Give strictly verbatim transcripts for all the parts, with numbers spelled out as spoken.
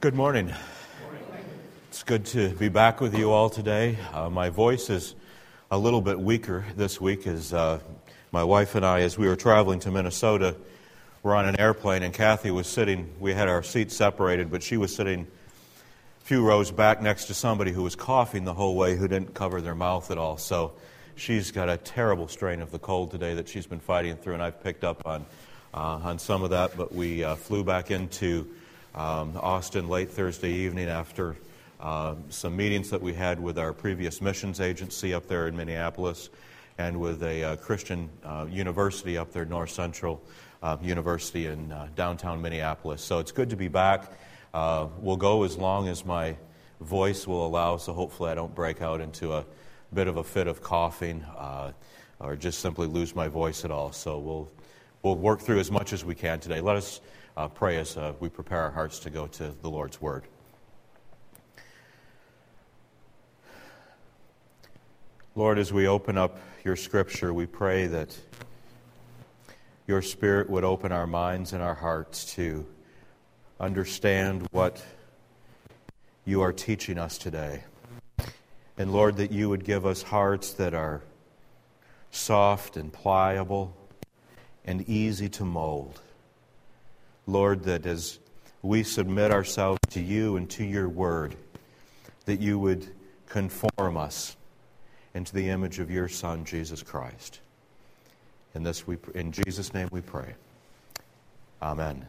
Good morning. It's good to be back with you all today. Uh, my voice is a little bit weaker this week as uh, my wife and I, as we were traveling to Minnesota, were on an airplane, and Kathy was sitting, we had our seats separated, but she was sitting a few rows back next to somebody who was coughing the whole way, who didn't cover their mouth at all. So she's got a terrible strain of the cold today that she's been fighting through, and I've picked up on, uh, on some of that, but we uh, flew back into Um, Austin late Thursday evening after uh, some meetings that we had with our previous missions agency up there in Minneapolis and with a uh, Christian uh, university up there, North Central uh, University in uh, downtown Minneapolis. So it's good to be back. Uh, we'll go as long as my voice will allow, so hopefully I don't break out into a bit of a fit of coughing uh, or just simply lose my voice at all. So we'll we'll work through as much as we can today. Let us Uh, pray as uh, we prepare our hearts to go to the Lord's Word. Lord, as we open up your Scripture, we pray that your Spirit would open our minds and our hearts to understand what you are teaching us today. And Lord, that you would give us hearts that are soft and pliable and easy to mold. Lord, that as we submit ourselves to you and to your word, that you would conform us into the image of your Son, Jesus Christ. In this, we, in Jesus' name we pray. Amen.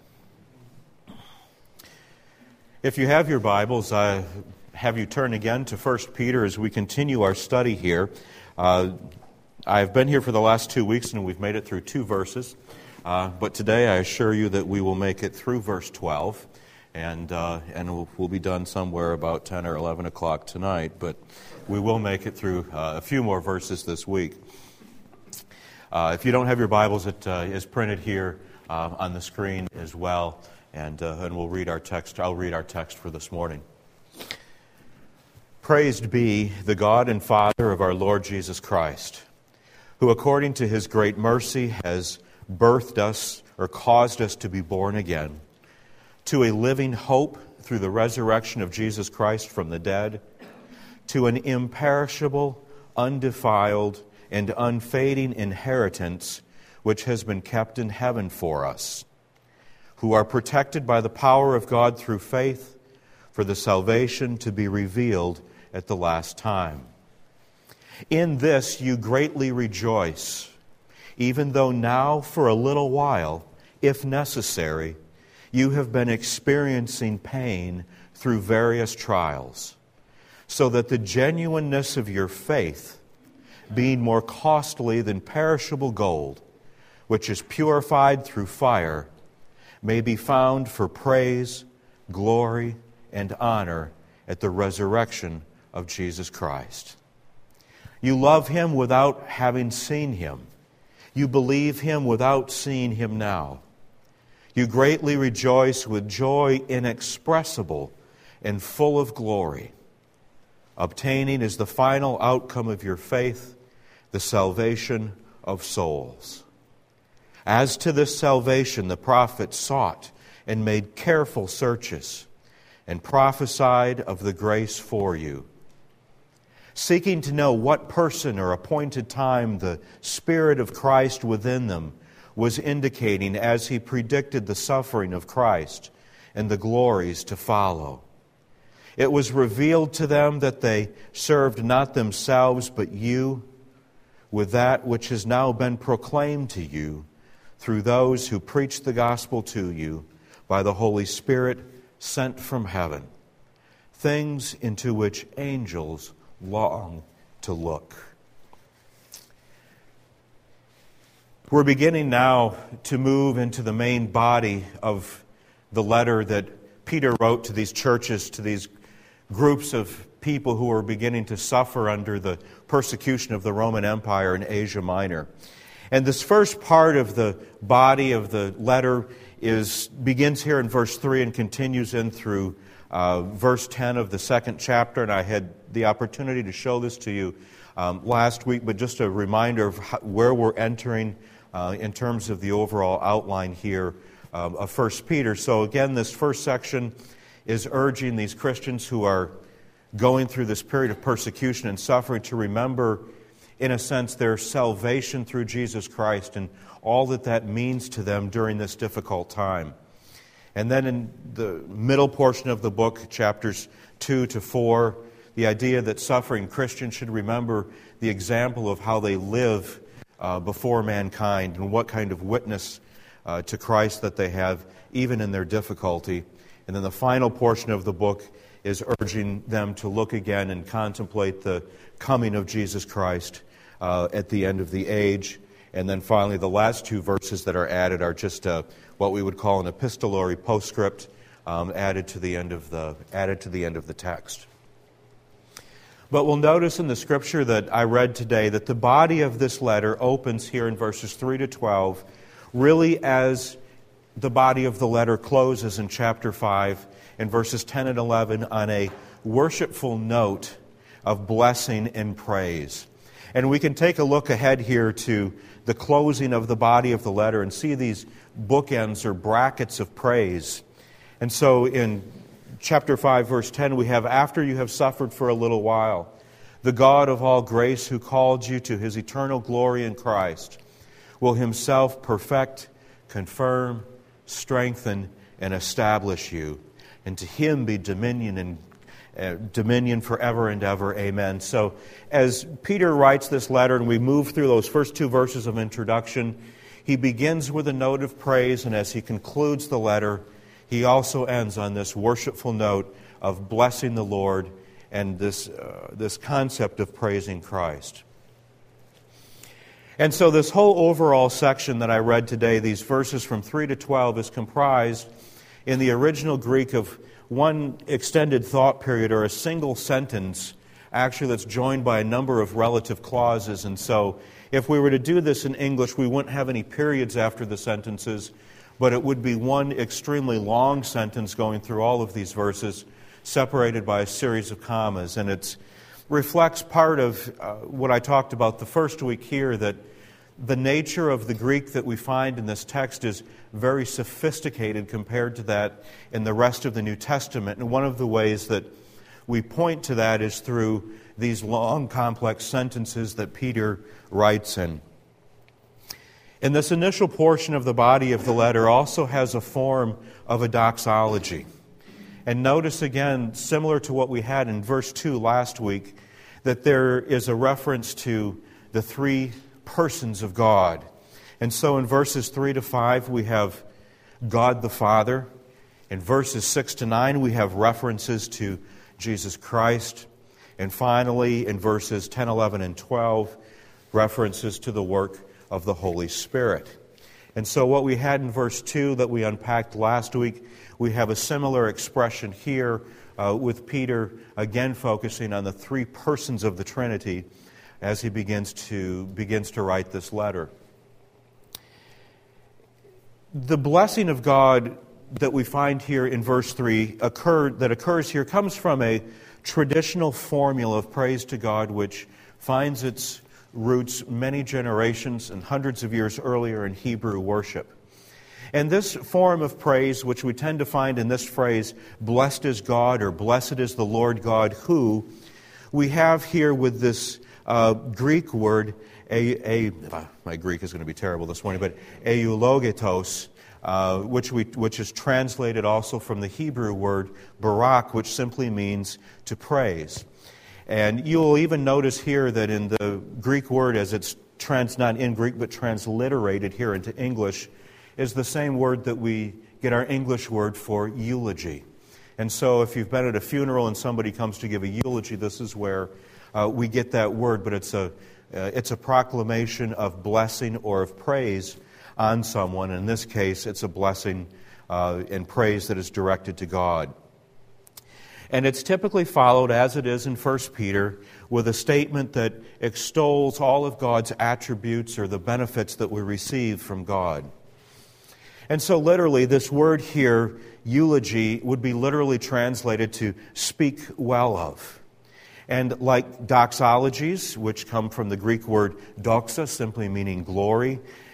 If you have your Bibles, I have you turn again to First Peter as we continue our study here. Uh, I've been here for the last two weeks and we've made it through two verses. Uh, but today I assure you that we will make it through verse twelve, and uh, and we'll, we'll be done somewhere about ten or eleven o'clock tonight, but we will make it through uh, a few more verses this week. Uh, if you don't have your Bibles, it uh, is printed here uh, on the screen as well, and, uh, and we'll read our text. I'll read our text for this morning. Praised be the God and Father of our Lord Jesus Christ, who according to his great mercy has birthed us or caused us to be born again to a living hope through the resurrection of Jesus Christ from the dead, to an imperishable, undefiled, and unfading inheritance which has been kept in heaven for us, who are protected by the power of God through faith for the salvation to be revealed at the last time. In this you greatly rejoice, even though now for a little while, if necessary, you have been experiencing pain through various trials, so that the genuineness of your faith, being more costly than perishable gold, which is purified through fire, may be found for praise, glory, and honor at the resurrection of Jesus Christ. You love him without having seen him. You believe him without seeing him now. You greatly rejoice with joy inexpressible and full of glory, obtaining as the final outcome of your faith the salvation of souls. As to this salvation, the prophets sought and made careful searches and prophesied of the grace for you, seeking to know what person or appointed time the Spirit of Christ within them was indicating as he predicted the suffering of Christ and the glories to follow. It was revealed to them that they served not themselves but you, with that which has now been proclaimed to you through those who preach the gospel to you by the Holy Spirit sent from heaven, things into which angels long to look. We're beginning now to move into the main body of the letter that Peter wrote to these churches, to these groups of people who were beginning to suffer under the persecution of the Roman Empire in Asia Minor. And this first part of the body of the letter is begins here in verse three and continues in through Uh, verse ten of the second chapter, and I had the opportunity to show this to you um, last week, but just a reminder of how, where we're entering uh, in terms of the overall outline here um, of First Peter. So again, this first section is urging these Christians who are going through this period of persecution and suffering to remember, in a sense, their salvation through Jesus Christ and all that that means to them during this difficult time. And then in the middle portion of the book, chapters two to four, the idea that suffering Christians should remember the example of how they live uh, before mankind and what kind of witness uh, to Christ that they have, even in their difficulty. And then the final portion of the book is urging them to look again and contemplate the coming of Jesus Christ uh, at the end of the age. And then finally, the last two verses that are added are just uh, what we would call an epistolary postscript um, added to the end of the added to the end of the text. But we'll notice in the scripture that I read today that the body of this letter opens here in verses three to twelve, really as the body of the letter closes in chapter five, in verses ten and eleven, on a worshipful note of blessing and praise. And we can take a look ahead here to the closing of the body of the letter and see these bookends or brackets of praise. And so in chapter five, verse ten, we have, after you have suffered for a little while, the God of all grace who called you to His eternal glory in Christ will Himself perfect, confirm, strengthen, and establish you. And to Him be dominion and uh, dominion forever and ever. Amen. So as Peter writes this letter and we move through those first two verses of introduction, he begins with a note of praise, and as he concludes the letter, he also ends on this worshipful note of blessing the Lord and this, uh, this concept of praising Christ. And so this whole overall section that I read today, these verses from three to twelve, is comprised in the original Greek of one extended thought period or a single sentence, actually, that's joined by a number of relative clauses. And so if we were to do this in English, we wouldn't have any periods after the sentences, but it would be one extremely long sentence going through all of these verses, separated by a series of commas. And it reflects part of uh, what I talked about the first week here, that the nature of the Greek that we find in this text is very sophisticated compared to that in the rest of the New Testament. And one of the ways that we point to that is through these long, complex sentences that Peter writes in. And this initial portion of the body of the letter also has a form of a doxology. And notice again, similar to what we had in verse two last week, that there is a reference to the three persons of God. And so in verses three to five, we have God the Father. In verses six to nine, we have references to Jesus Christ. And finally, in verses ten, eleven, and twelve, references to the work of the Holy Spirit. And so what we had in verse two that we unpacked last week, we have a similar expression here uh, with Peter again focusing on the three persons of the Trinity as he begins to begins to write this letter. The blessing of God that we find here in verse three occurred, that occurs here comes from a traditional formula of praise to God which finds its roots many generations and hundreds of years earlier in Hebrew worship. And this form of praise, which we tend to find in this phrase, blessed is God, or blessed is the Lord God who, we have here with this uh, Greek word, a, a uh, my Greek is going to be terrible this morning, but eulogetos, uh, which we which is translated also from the Hebrew word barak, which simply means to praise. And you'll even notice here that in the Greek word, as it's trans not in Greek but transliterated here into English, is the same word that we get our English word for eulogy. And so if you've been at a funeral and somebody comes to give a eulogy, this is where uh, we get that word, but it's a uh, it's a proclamation of blessing or of praise on someone. In this case, it's a blessing uh, and praise that is directed to God. And it's typically followed, as it is in First Peter, with a statement that extols all of God's attributes or the benefits that we receive from God. And so literally, this word here, eulogy, would be literally translated to speak well of. And like doxologies, which come from the Greek word doxa, simply meaning glory,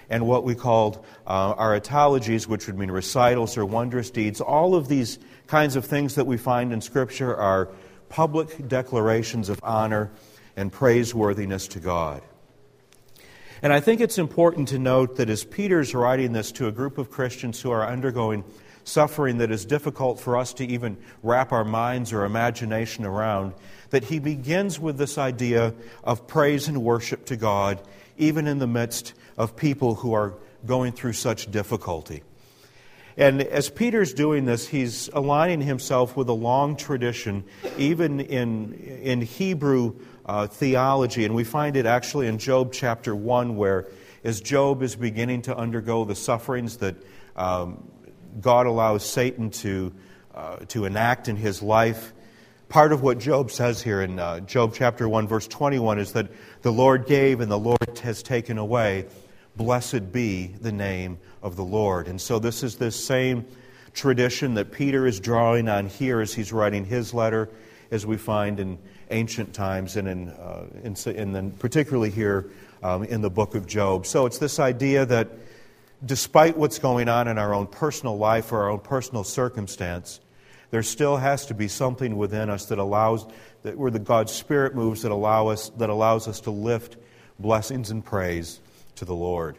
and what we called uh, our etologies, which would mean recitals or wondrous deeds. All of these kinds of things that we find in Scripture are public declarations of honor and praiseworthiness to God. And I think it's important to note that as Peter's writing this to a group of Christians who are undergoing suffering that is difficult for us to even wrap our minds or imagination around, that he begins with this idea of praise and worship to God, even in the midst of people who are going through such difficulty. And as Peter's doing this, he's aligning himself with a long tradition, even in, in Hebrew uh, theology. And we find it actually in Job chapter one, where as Job is beginning to undergo the sufferings that um, God allows Satan to, uh, to enact in his life, part of what Job says here in uh, Job chapter one, verse twenty-one, is that the Lord gave and the Lord has taken away. Blessed be the name of the Lord. And so this is this same tradition that Peter is drawing on here as he's writing his letter, as we find in ancient times and in, uh, in, and then particularly here um, in the book of Job. So it's this idea that despite what's going on in our own personal life or our own personal circumstance, there still has to be something within us that allows, that where the God's Spirit moves, that allow us, that allows us to lift blessings and praise to the Lord.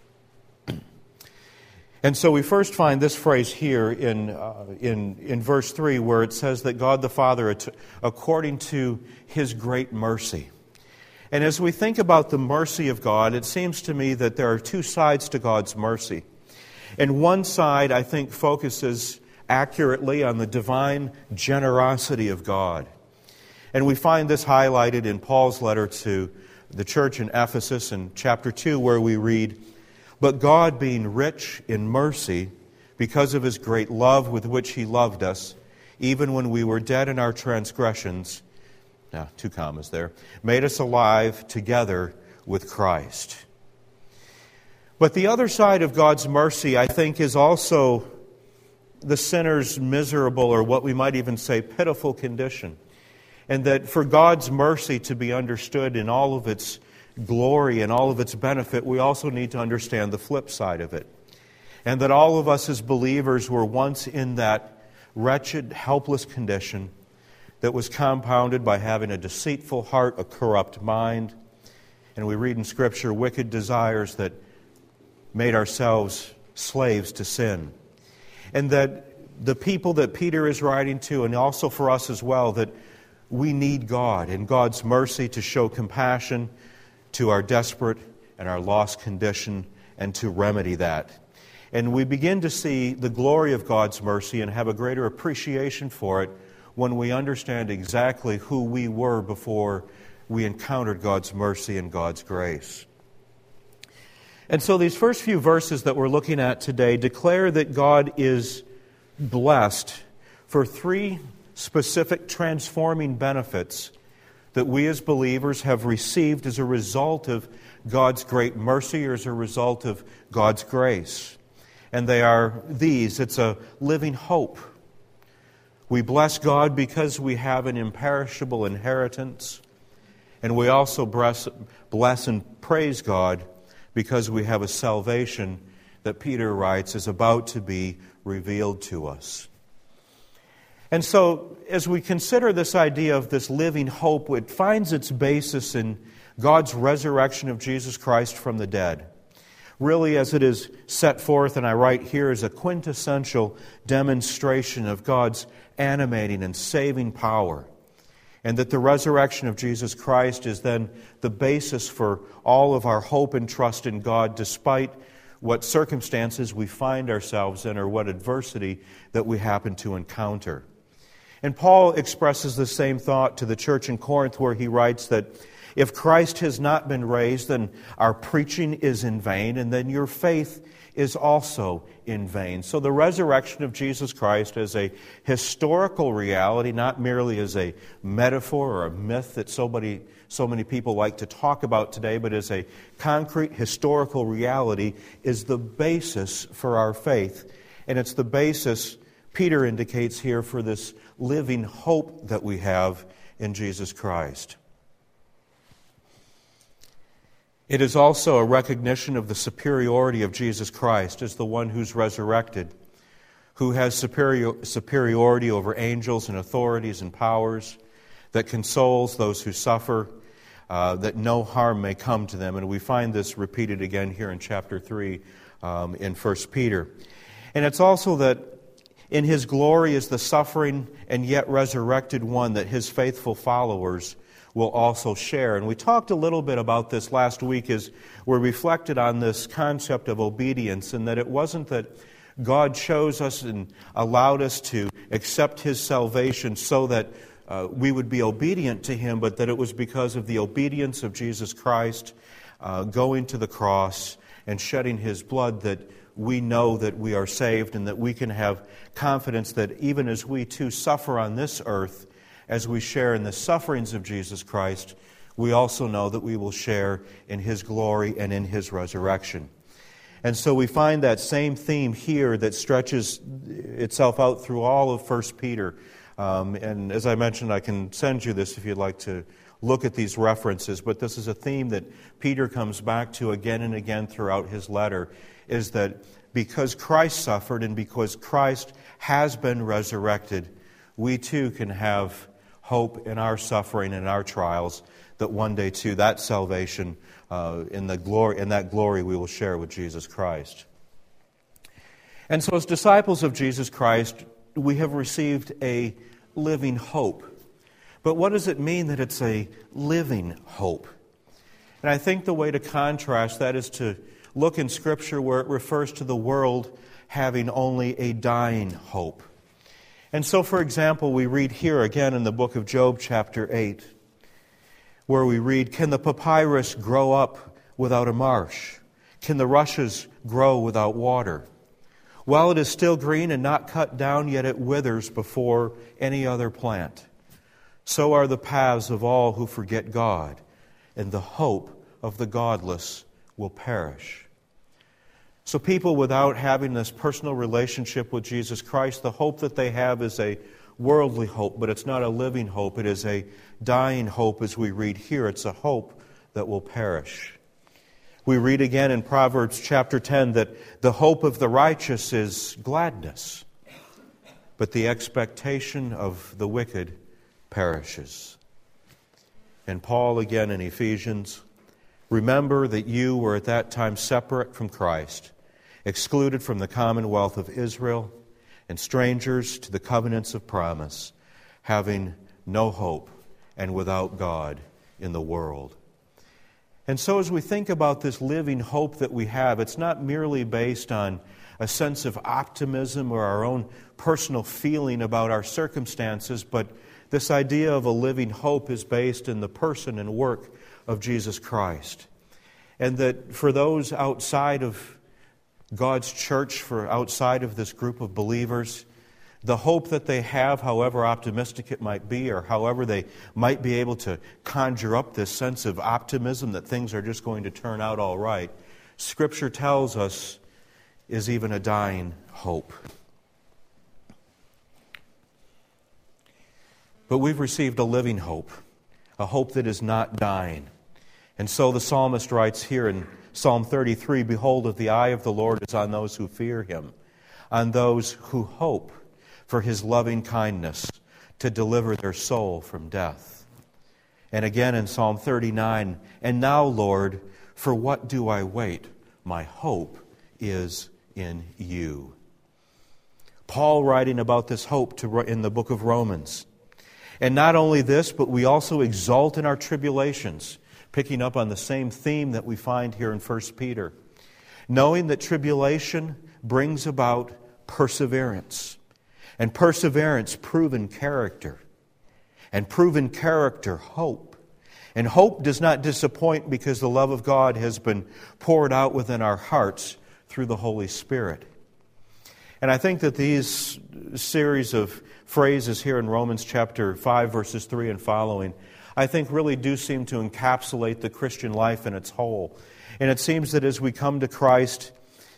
And so we first find this phrase here in, uh, in, in verse three, where it says that God the Father, according to His great mercy. And as we think about the mercy of God, it seems to me that there are two sides to God's mercy. And one side, I think, focuses accurately on the divine generosity of God. And we find this highlighted in Paul's letter to the church in Ephesus in chapter two, where we read, "But God, being rich in mercy, because of His great love with which He loved us, even when we were dead in our transgressions," now two commas there, "made us alive together with Christ." But the other side of God's mercy, I think, is also the sinner's miserable, or what we might even say pitiful condition. And that for God's mercy to be understood in all of its glory and all of its benefit, we also need to understand the flip side of it. And that all of us as believers were once in that wretched, helpless condition that was compounded by having a deceitful heart, a corrupt mind. And we read in Scripture wicked desires that made ourselves slaves to sin. And that the people that Peter is writing to, and also for us as well, that we need God and God's mercy to show compassion to our desperate and our lost condition and to remedy that. And we begin to see the glory of God's mercy and have a greater appreciation for it when we understand exactly who we were before we encountered God's mercy and God's grace. And so these first few verses that we're looking at today declare that God is blessed for three specific transforming benefits that we as believers have received as a result of God's great mercy or as a result of God's grace. And they are these. It's a living hope. We bless God because we have an imperishable inheritance. And we also bless, bless and praise God because we have a salvation that Peter writes is about to be revealed to us. And so, as we consider this idea of this living hope, it finds its basis in God's resurrection of Jesus Christ from the dead. Really, as it is set forth, and I write here, is a quintessential demonstration of God's animating and saving power. And that the resurrection of Jesus Christ is then the basis for all of our hope and trust in God, despite what circumstances we find ourselves in or what adversity that we happen to encounter. And Paul expresses the same thought to the church in Corinth, where he writes that if Christ has not been raised, then our preaching is in vain, and then your faith is also in vain. So the resurrection of Jesus Christ is a historical reality, not merely as a metaphor or a myth that so many, so many people like to talk about today, but as a concrete historical reality, is the basis for our faith. And it's the basis, Peter indicates here, for this living hope that we have in Jesus Christ. It is also a recognition of the superiority of Jesus Christ as the one who's resurrected, who has superior, superiority over angels and authorities and powers, that consoles those who suffer, uh, that no harm may come to them. And we find this repeated again here in chapter three um, in First Peter. And it's also that in His glory is the suffering and yet resurrected one that His faithful followers will also share. And we talked a little bit about this last week as we reflected on this concept of obedience, and that it wasn't that God chose us and allowed us to accept His salvation so that uh, we would be obedient to Him, but that it was because of the obedience of Jesus Christ uh, going to the cross and shedding His blood that we know that we are saved, and that we can have confidence that even as we too suffer on this earth, as we share in the sufferings of Jesus Christ, we also know that we will share in His glory and in His resurrection. And so we find that same theme here that stretches itself out through all of First Peter. Um, and as I mentioned, I can send you this if you'd like to look at these references. But this is a theme that Peter comes back to again and again throughout his letter, is that because Christ suffered and because Christ has been resurrected, we too can have hope in our suffering and our trials, that one day too that salvation uh, in the glory in that glory we will share with Jesus Christ. And so as disciples of Jesus Christ, we have received a living hope. But what does it mean that it's a living hope? And I think the way to contrast that is to look in Scripture where it refers to the world having only a dying hope. And so, for example, we read here again in the book of Job, chapter eight, where we read, "Can the papyrus grow up without a marsh? Can the rushes grow without water? While it is still green and not cut down, yet it withers before any other plant. So are the paths of all who forget God, and the hope of the godless will perish." So people without having this personal relationship with Jesus Christ, the hope that they have is a worldly hope, but it's not a living hope. It is a dying hope, as we read here. It's a hope that will perish. We read again in Proverbs chapter ten that the hope of the righteous is gladness, but the expectation of the wicked perishes. And Paul again in Ephesians, "Remember that you were at that time separate from Christ, excluded from the commonwealth of Israel, and strangers to the covenants of promise, having no hope and without God in the world." And so as we think about this living hope that we have, it's not merely based on a sense of optimism or our own personal feeling about our circumstances, but this idea of a living hope is based in the person and work of Jesus Christ. And that for those outside of God's church, for outside of this group of believers, the hope that they have, however optimistic it might be, or however they might be able to conjure up this sense of optimism that things are just going to turn out all right, Scripture tells us is even a dying hope. But we've received a living hope, a hope that is not dying. And so the psalmist writes here in Psalm thirty-three, "Behold, the eye of the Lord is on those who fear Him, on those who hope for His loving kindness to deliver their soul from death." And again in Psalm thirty-nine, "And now, Lord, for what do I wait? My hope is in You." Paul writing about this hope to, in the book of Romans. And not only this, but we also exult in our tribulations, picking up on the same theme that we find here in First Peter, knowing that tribulation brings about perseverance, and perseverance, proven character, and proven character, hope. And hope does not disappoint because the love of God has been poured out within our hearts through the Holy Spirit. And I think that these series of phrases here in Romans chapter five, verses three and following, I think really do seem to encapsulate the Christian life in its whole. And it seems that as we come to Christ,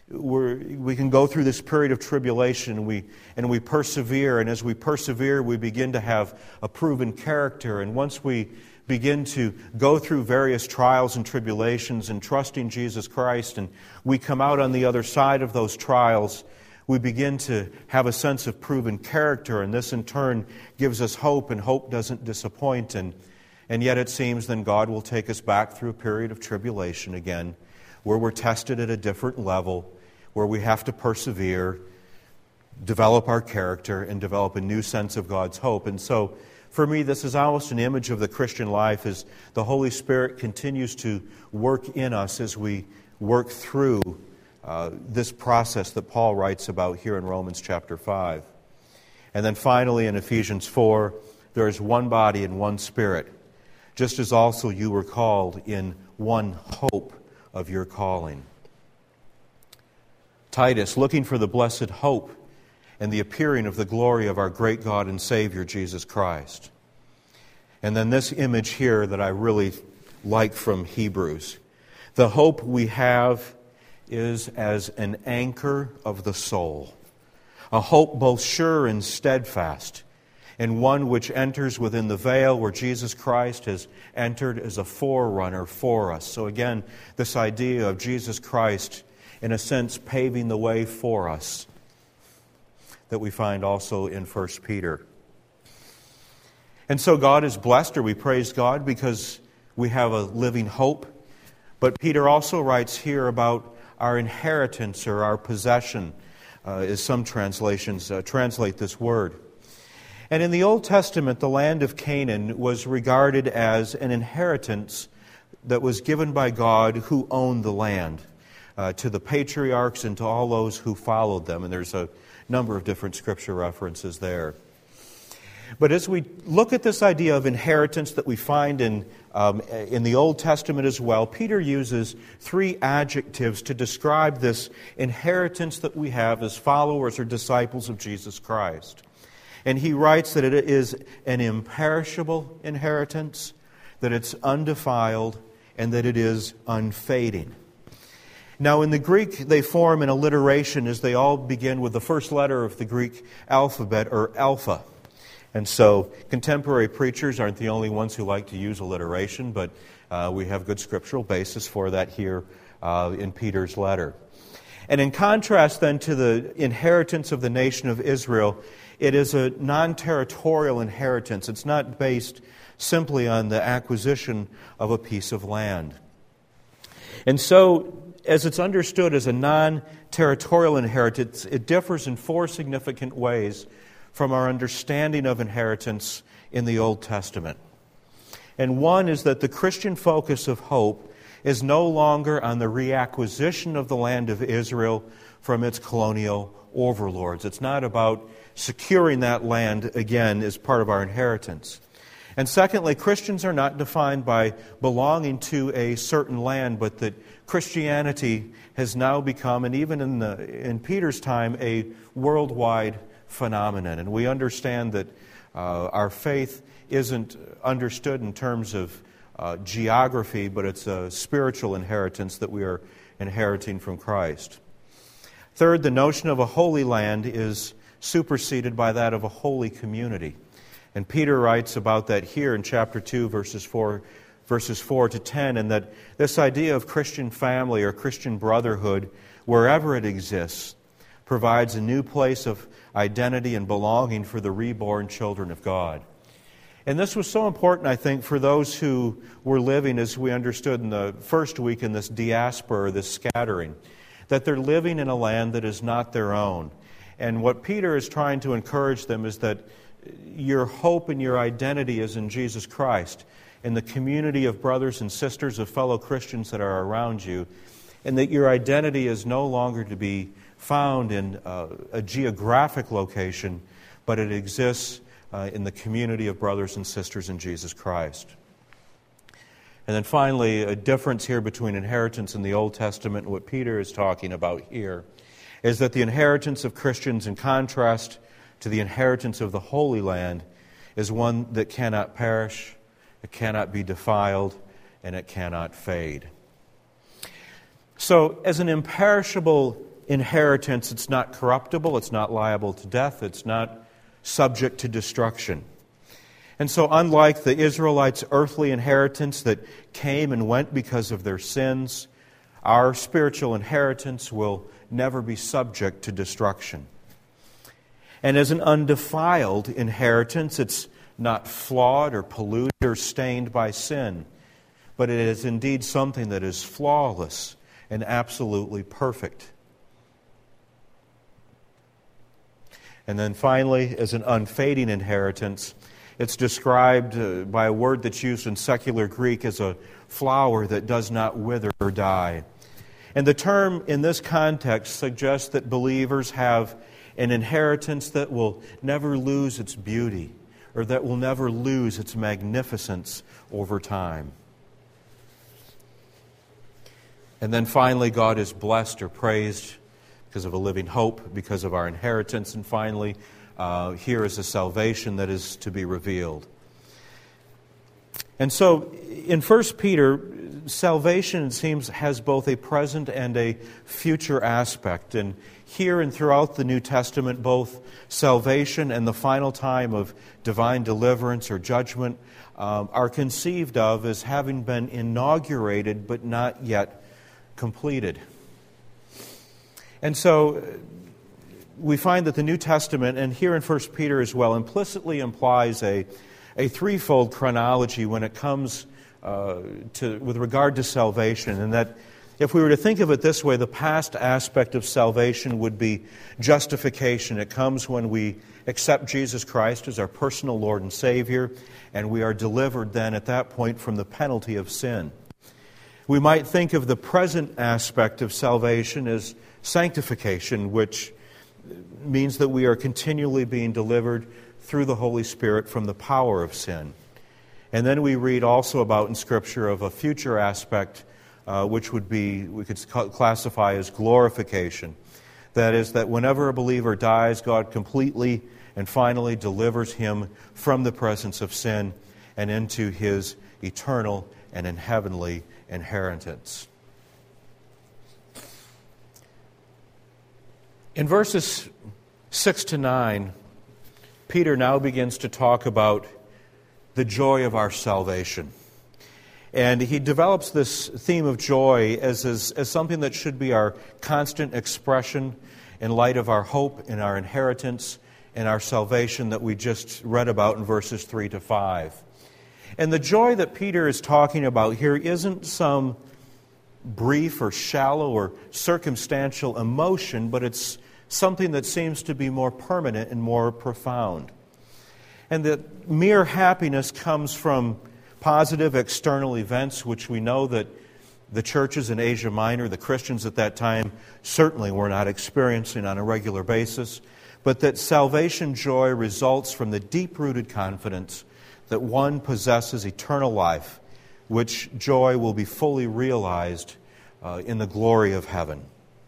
we're, we can go through this period of tribulation and we, and we persevere. And as we persevere, we begin to have a proven character. And once we begin to go through various trials and tribulations and trusting Jesus Christ, and we come out on the other side of those trials, we begin to have a sense of proven character, and this in turn gives us hope, and hope doesn't disappoint. And, and yet it seems then God will take us back through a period of tribulation again, where we're tested at a different level, where we have to persevere, develop our character, and develop a new sense of God's hope. And so, for me, this is almost an image of the Christian life as the Holy Spirit continues to work in us as we work through uh, this process that Paul writes about here in Romans chapter five. And then finally in Ephesians four, there is one body and one Spirit, just as also you were called in one hope of your calling. Titus, looking for the blessed hope and the appearing of the glory of our great God and Savior, Jesus Christ. And then this image here that I really like from Hebrews. The hope we have is as an anchor of the soul, a hope both sure and steadfast, and one which enters within the veil where Jesus Christ has entered as a forerunner for us. So again, this idea of Jesus Christ, in a sense, paving the way for us, that we find also in First Peter. And so God is blessed, or we praise God, because we have a living hope. But Peter also writes here about our inheritance or our possession, uh, as some translations uh, translate this word. And in the Old Testament, the land of Canaan was regarded as an inheritance that was given by God who owned the land, uh, to the patriarchs and to all those who followed them. And there's a number of different scripture references there. But as we look at this idea of inheritance that we find in, um, in the Old Testament as well, Peter uses three adjectives to describe this inheritance that we have as followers or disciples of Jesus Christ. And he writes that it is an imperishable inheritance, that it's undefiled, and that it is unfading. Now, in the Greek, they form an alliteration as they all begin with the first letter of the Greek alphabet, or alpha. And so, contemporary preachers aren't the only ones who like to use alliteration, but uh, we have good scriptural basis for that here uh, in Peter's letter. And in contrast, then, to the inheritance of the nation of Israel, it is a non-territorial inheritance. It's not based simply on the acquisition of a piece of land. And so, as it's understood as a non-territorial inheritance, it differs in four significant ways from our understanding of inheritance in the Old Testament. And one is that the Christian focus of hope is no longer on the reacquisition of the land of Israel from its colonial overlords. It's not about securing that land again as part of our inheritance. And secondly, Christians are not defined by belonging to a certain land, but that Christianity has now become, and even in the in Peter's time, a worldwide phenomenon. And we understand that uh, our faith isn't understood in terms of uh, geography, but it's a spiritual inheritance that we are inheriting from Christ. Third, the notion of a holy land is superseded by that of a holy community. And Peter writes about that here in chapter two, verses four, verses four to ten, and that this idea of Christian family or Christian brotherhood, wherever it exists, provides a new place of identity and belonging for the reborn children of God. And this was so important, I think, for those who were living, as we understood in the first week, in this diaspora, this scattering, that they're living in a land that is not their own. And what Peter is trying to encourage them is that your hope and your identity is in Jesus Christ, in the community of brothers and sisters, of fellow Christians that are around you, and that your identity is no longer to be found in uh, a geographic location, but it exists uh, in the community of brothers and sisters in Jesus Christ. And then finally, a difference here between inheritance in the Old Testament and what Peter is talking about here is that the inheritance of Christians, in contrast to the inheritance of the Holy Land, is one that cannot perish, it cannot be defiled, and it cannot fade. So, as an imperishable inheritance, it's not corruptible, it's not liable to death, it's not subject to destruction. And so unlike the Israelites' earthly inheritance that came and went because of their sins, our spiritual inheritance will never be subject to destruction. And as an undefiled inheritance, it's not flawed or polluted or stained by sin, but it is indeed something that is flawless and absolutely perfect. And then finally, as an unfading inheritance, it's described uh, by a word that's used in secular Greek as a flower that does not wither or die. And the term in this context suggests that believers have an inheritance that will never lose its beauty, or that will never lose its magnificence over time. And then finally, God is blessed or praised because of a living hope, because of our inheritance. And finally, uh, here is a salvation that is to be revealed. And so, in First Peter, salvation, it seems, has both a present and a future aspect. And here and throughout the New Testament, both salvation and the final time of divine deliverance or judgment um, are conceived of as having been inaugurated but not yet completed. And so we find that the New Testament, and here in First Peter as well, implicitly implies a, a threefold chronology when it comes uh, to with regard to salvation, and that if we were to think of it this way, the past aspect of salvation would be justification. It comes when we accept Jesus Christ as our personal Lord and Savior, and we are delivered then at that point from the penalty of sin. We might think of the present aspect of salvation as sanctification, which means that we are continually being delivered through the Holy Spirit from the power of sin. And then we read also about in Scripture of a future aspect, uh, which would be, we could classify as glorification. That is, that whenever a believer dies, God completely and finally delivers him from the presence of sin and into His eternal and in heavenly inheritance. In verses six to nine, Peter now begins to talk about the joy of our salvation. And he develops this theme of joy as, as, as something that should be our constant expression in light of our hope and our inheritance and our salvation that we just read about in verses three to five. And the joy that Peter is talking about here isn't some brief or shallow or circumstantial emotion, but it's something that seems to be more permanent and more profound. And that mere happiness comes from positive external events, which we know that the churches in Asia Minor, the Christians at that time, certainly were not experiencing on a regular basis, but that salvation joy results from the deep-rooted confidence that one possesses eternal life, which joy will be fully realized uh, in the glory of heaven.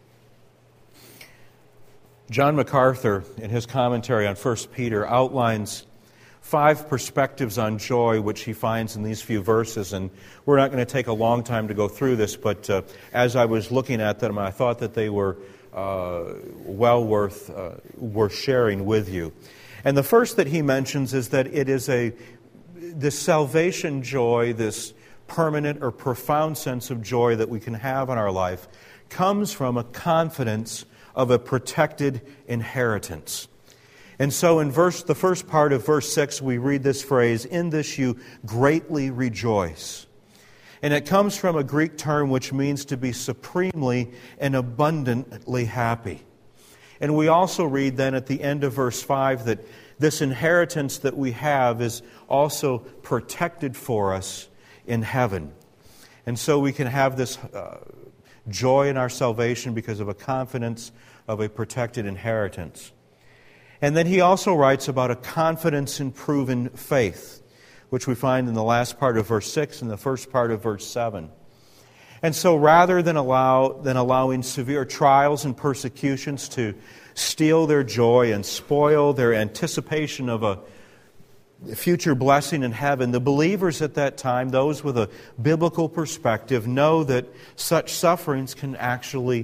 John MacArthur, in his commentary on First Peter, outlines five perspectives on joy which he finds in these few verses. And we're not going to take a long time to go through this, but uh, as I was looking at them, I thought that they were uh, well worth, uh, worth sharing with you. And the first that he mentions is that it is a this salvation joy, this permanent or profound sense of joy that we can have in our life, comes from a confidence of a protected inheritance. And so in verse, the first part of verse six, we read this phrase, "In this you greatly rejoice." And it comes from a Greek term which means to be supremely and abundantly happy. And we also read then at the end of verse five that this inheritance that we have is also protected for us in heaven. And so we can have this uh, joy in our salvation because of a confidence of a protected inheritance. And then he also writes about a confidence in proven faith, which we find in the last part of verse six and the first part of verse seven. And so rather than allow than allowing severe trials and persecutions to steal their joy and spoil their anticipation of a future blessing in heaven, the believers at that time, those with a biblical perspective, know that such sufferings can actually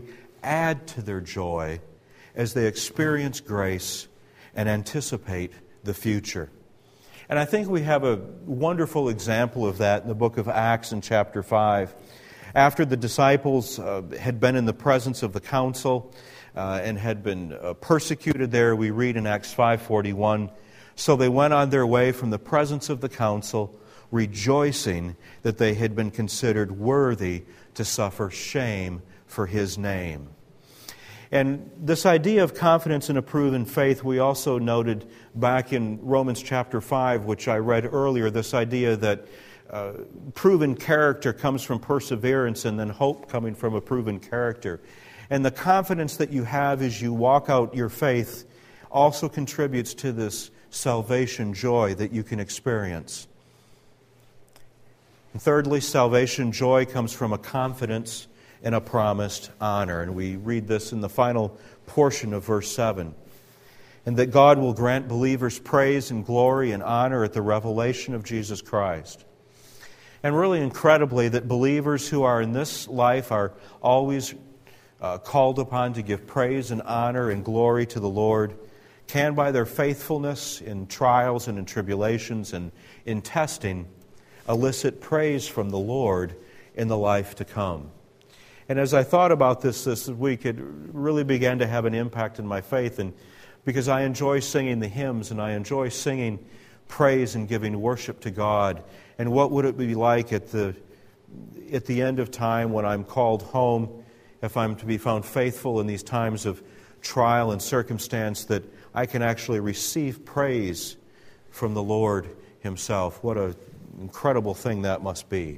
add to their joy as they experience grace and anticipate the future. And I think we have a wonderful example of that in the book of Acts in chapter five. After the disciples uh, had been in the presence of the council uh, and had been uh, persecuted there, we read in Acts five forty-one, so they went on their way from the presence of the council, rejoicing that they had been considered worthy to suffer shame for His name. And this idea of confidence in a proven faith, we also noted back in Romans chapter five, which I read earlier, this idea that uh, proven character comes from perseverance and then hope coming from a proven character. And the confidence that you have as you walk out your faith also contributes to this salvation joy that you can experience. And thirdly, salvation joy comes from a confidence in a promised honor. And we read this in the final portion of verse seven. And that God will grant believers praise and glory and honor at the revelation of Jesus Christ. And really incredibly, that believers who are in this life are always uh, called upon to give praise and honor and glory to the Lord, can by their faithfulness in trials and in tribulations and in testing elicit praise from the Lord in the life to come. And as I thought about this this week, it really began to have an impact in my faith, and because I enjoy singing the hymns and I enjoy singing praise and giving worship to God. And what would it be like at the at the end of time when I'm called home, if I'm to be found faithful in these times of trial and circumstance, that I can actually receive praise from the Lord Himself. What an incredible thing that must be.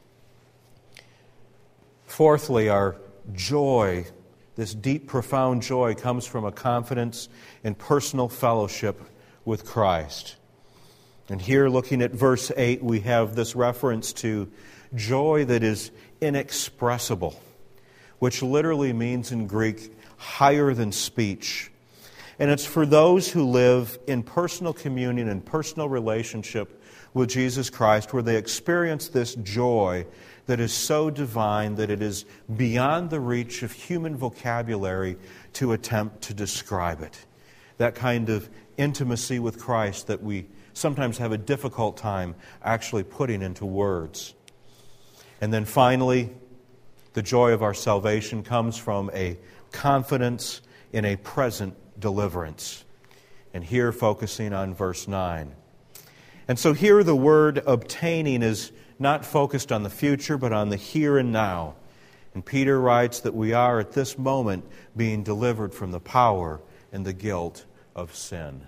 Fourthly, our joy, this deep, profound joy, comes from a confidence in personal fellowship with Christ. And here, looking at verse eight, we have this reference to joy that is inexpressible, which literally means in Greek, higher than speech. And it's for those who live in personal communion and personal relationship with Jesus Christ, where they experience this joy that is so divine that it is beyond the reach of human vocabulary to attempt to describe it. That kind of intimacy with Christ that we sometimes have a difficult time actually putting into words. And then finally, the joy of our salvation comes from a confidence in a present deliverance. And here focusing on verse nine. And so here the word obtaining is not focused on the future, but on the here and now. And Peter writes that we are at this moment being delivered from the power and the guilt of sin.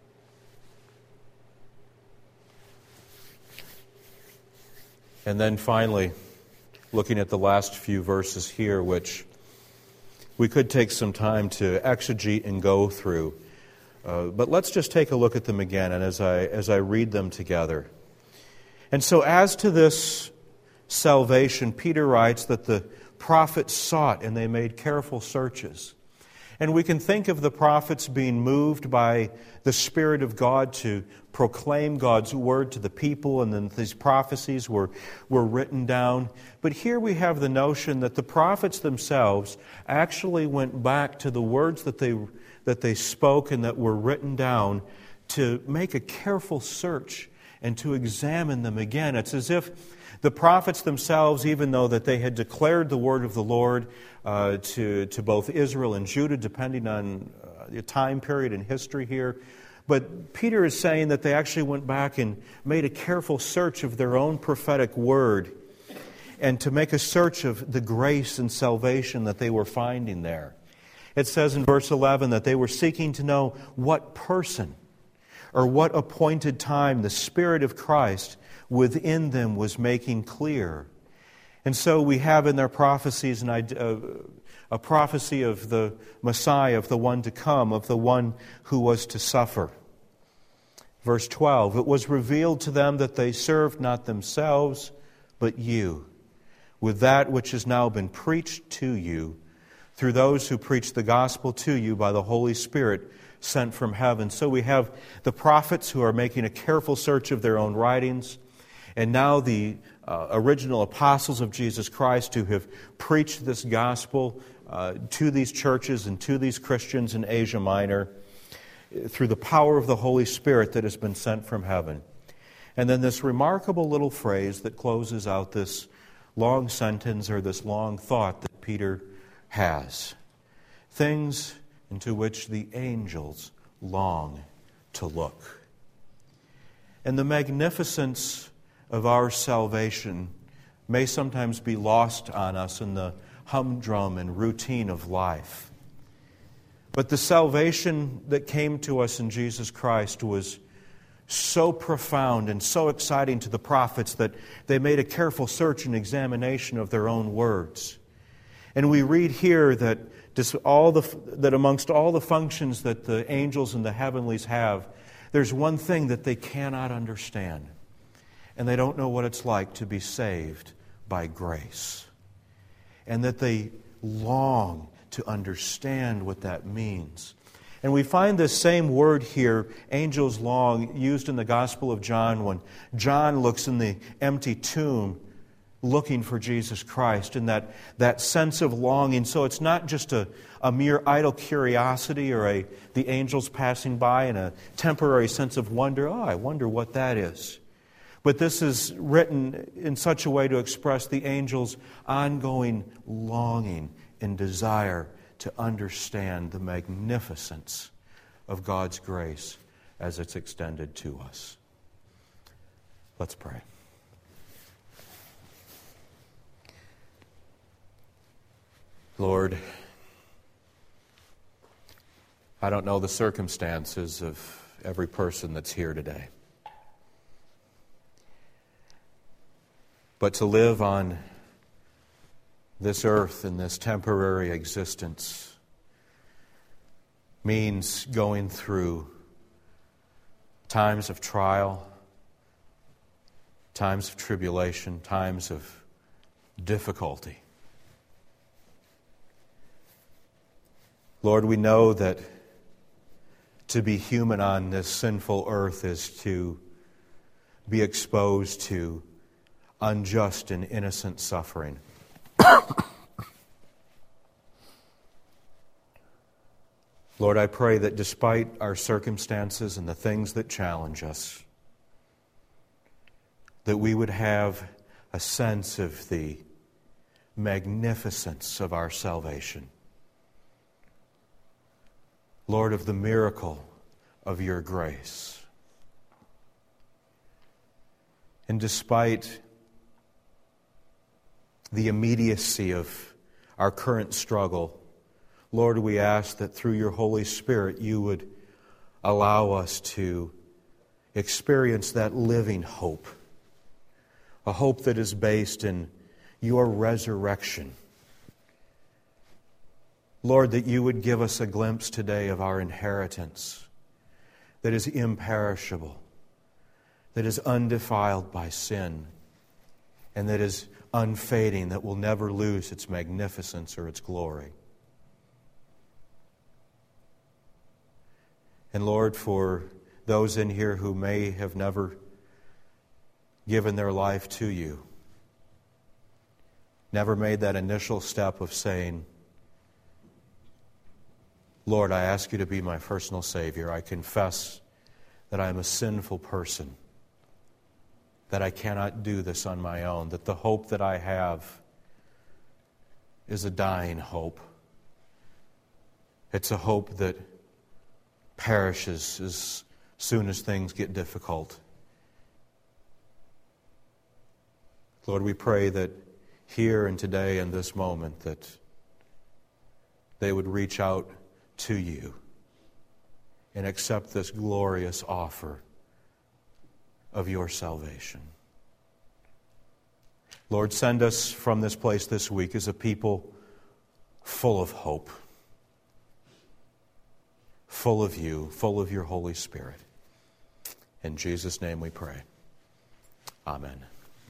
And then finally, looking at the last few verses here, which we could take some time to exegete and go through. Uh, but let's just take a look at them again, and as I as I read them together. And so as to this salvation, Peter writes that the prophets sought and they made careful searches. And we can think of the prophets being moved by the Spirit of God to proclaim God's word to the people, and then these prophecies were, were written down. But here we have the notion that the prophets themselves actually went back to the words that they, that they spoke and that were written down to make a careful search and to examine them again. It's as if the prophets themselves, even though that they had declared the word of the Lord uh, to, to both Israel and Judah, depending on uh, the time period in history here, but Peter is saying that they actually went back and made a careful search of their own prophetic word and to make a search of the grace and salvation that they were finding there. It says in verse eleven that they were seeking to know what person or what appointed time the Spirit of Christ within them was making clear. And so we have in their prophecies an idea, a prophecy of the Messiah, of the one to come, of the one who was to suffer. Verse twelve, it was revealed to them that they served not themselves, but you, with that which has now been preached to you, through those who preach the gospel to you by the Holy Spirit sent from heaven. So we have the prophets who are making a careful search of their own writings, and now the uh, original apostles of Jesus Christ who have preached this gospel uh, to these churches and to these Christians in Asia Minor through the power of the Holy Spirit that has been sent from heaven. And then this remarkable little phrase that closes out this long sentence or this long thought that Peter has. Things into which the angels long to look. And the magnificence of our salvation may sometimes be lost on us in the humdrum and routine of life. But the salvation that came to us in Jesus Christ was so profound and so exciting to the prophets that they made a careful search and examination of their own words. And we read here that all the, that amongst all the functions that the angels in the heavenlies have, there's one thing that they cannot understand. And they don't know what it's like to be saved by grace. And that they long to understand what that means. And we find this same word here, angels long, used in the Gospel of John when John looks in the empty tomb looking for Jesus Christ, and that, that sense of longing. So it's not just a, a mere idle curiosity or a the angels passing by and a temporary sense of wonder. Oh, I wonder what that is. But this is written in such a way to express the angels' ongoing longing and desire to understand the magnificence of God's grace as it's extended to us. Let's pray. Lord, I don't know the circumstances of every person that's here today. But to live on this earth in this temporary existence means going through times of trial, times of tribulation, times of difficulty. Lord, we know that to be human on this sinful earth is to be exposed to unjust and innocent suffering. Lord, I pray that despite our circumstances and the things that challenge us, that we would have a sense of the magnificence of our salvation. Lord, of the miracle of your grace. And despite the immediacy of our current struggle, Lord, we ask that through your Holy Spirit you would allow us to experience that living hope, a hope that is based in your resurrection. Lord, that you would give us a glimpse today of our inheritance that is imperishable, that is undefiled by sin, and that is unfading, that will never lose its magnificence or its glory. And Lord, for those in here who may have never given their life to you, never made that initial step of saying, Lord, I ask you to be my personal Savior. I confess that I am a sinful person, that I cannot do this on my own, that the hope that I have is a dying hope. It's a hope that perishes as soon as things get difficult. Lord, we pray that here and today in this moment that they would reach out to you and accept this glorious offer of your salvation. Lord, send us from this place this week as a people full of hope, full of you, full of your Holy Spirit. In Jesus' name we pray. Amen.